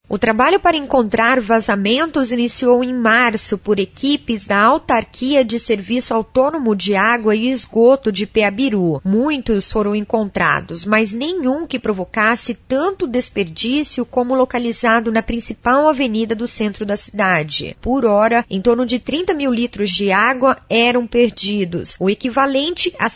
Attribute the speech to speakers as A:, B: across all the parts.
A: O trabalho para encontrar vazamentos iniciou em março por equipes da Autarquia de Serviço Autônomo de Água e Esgoto de Peabiru. Muitos foram encontrados, mas nenhum que provocasse tanto desperdício como localizado na principal avenida do centro da cidade. Por hora, em torno de 30 mil litros de água eram perdidos, o equivalente a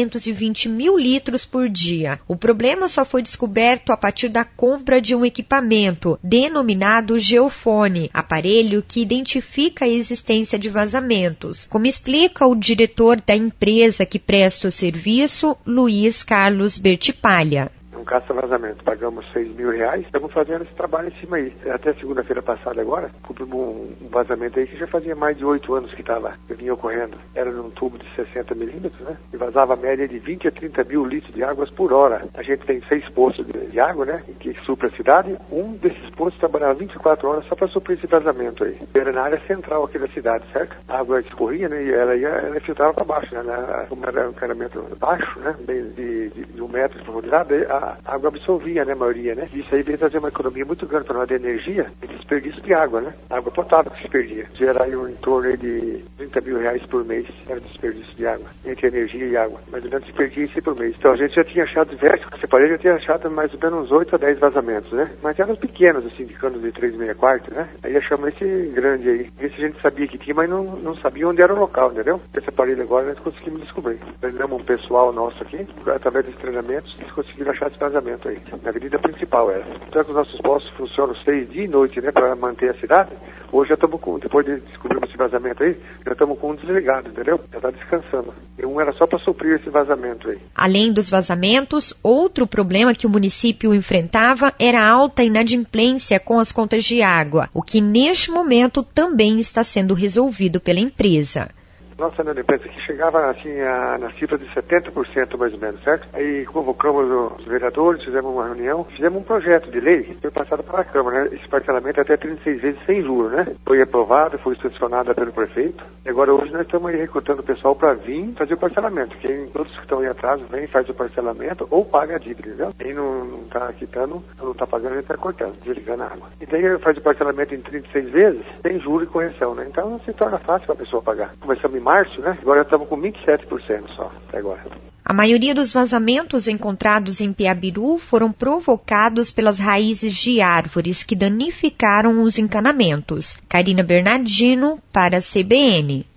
A: 720 mil litros por dia. O problema só foi descoberto a partir da compra de um equipamento, denominado Geofone, aparelho que identifica a existência de vazamentos. Como explica o diretor da empresa que presta o serviço, Luiz Carlos Bertipalha.
B: Um caça-vazamento, pagamos R$6.000, estamos fazendo esse trabalho em cima aí. Até segunda-feira passada agora, cobrimos um vazamento aí que já fazia mais de 8 anos que vinha ocorrendo. Era num tubo de 60 milímetros, né? E vazava a média de 20 a 30 mil litros de águas por hora. A gente tem 6 poços de água, né? Que supra a cidade. Um desses poços trabalhava 24 horas só para suprir esse vazamento aí. Era na área central aqui da cidade, certo? A água escorria, né? E ela filtrava para baixo, né? Como era um encanamento baixo, né? Bem de 1 metro de profundidade, a água absorvia, né, a maioria, né? Isso aí veio trazer uma economia muito grande para nós de energia e desperdício de água, né? Água potável que se perdia. Gerar aí em torno aí de R$30.000 por mês era desperdício de água, entre energia e água. Mais ou menos desperdício por mês. Então a gente já tinha achado diversos, que separei, já tinha achado mais ou menos uns 8 a 10 vazamentos, né? Mas eram pequenos, assim, de canos de 3,5 quartos, né? Aí achamos esse grande aí. Esse a gente sabia que tinha, mas não sabia onde era o local, entendeu? Esse aparelho agora nós conseguimos descobrir. Treinamos um pessoal nosso aqui, através dos treinamentos, eles conseguiram achar esse vazamento aí. Na avenida principal era. Então que os nossos postos funcionam 6 dias e noite, né, para manter a cidade. Hoje já estamos com, depois de descobrirmos esse vazamento aí, já estamos com um desligado, entendeu? Já está descansando. E um era só para suprir esse vazamento aí.
A: Além dos vazamentos, outro problema que o município enfrentava era a alta inadimplência com as contas de água, o que neste momento também está sendo resolvido pela empresa.
B: Nossa inadimplência que chegava assim na cifra de 70% mais ou menos, certo? Aí convocamos os vereadores, fizemos uma reunião, fizemos um projeto de lei, foi passado para a Câmara, né? Esse parcelamento até 36 vezes sem juros, né? Foi aprovado, foi sancionado pelo prefeito. E agora hoje nós estamos aí recrutando o pessoal para vir fazer o parcelamento. Quem todos que estão aí atrás, vem, faz o parcelamento ou paga a dívida, entendeu? Quem não está quitando, não está pagando, a gente está cortando, desligando a água. E daí faz o parcelamento em 36 vezes, sem juros e correção, né? Então se torna fácil para a pessoa pagar. Começamos em março, né? Agora estamos com 27% só, até agora.
A: A maioria dos vazamentos encontrados em Peabiru foram provocados pelas raízes de árvores que danificaram os encanamentos. Karina Bernardino, para a CBN.